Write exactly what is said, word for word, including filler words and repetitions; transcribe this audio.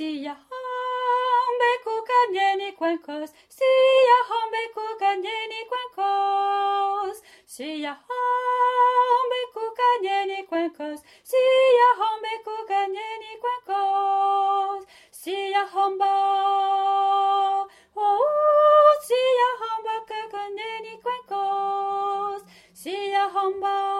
Siya hombe kukanyeni kwenkos, siya hombe kukanyeni kwenkos, siya hombe kukanyeni kwenkos, siya hombe kukanyeni kwenkos, siya homba, oh, siya homba kukanyeni kwenkos, siya homba.